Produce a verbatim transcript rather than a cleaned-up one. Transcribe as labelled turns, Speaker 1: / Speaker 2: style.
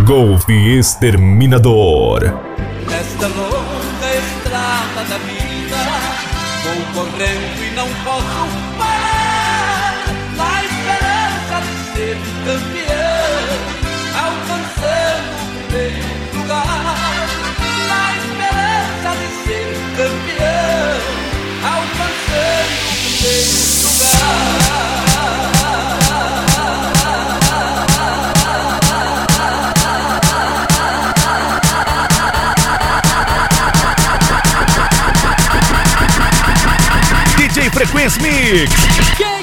Speaker 1: Golf Exterminador.
Speaker 2: Nesta longa estrada da vida vou correndo e não posso parar, na esperança de ser campeão, alcançando o primeiro lugar. Na esperança de ser campeão, alcançando o primeiro lugar.
Speaker 1: D J Frequência Mix.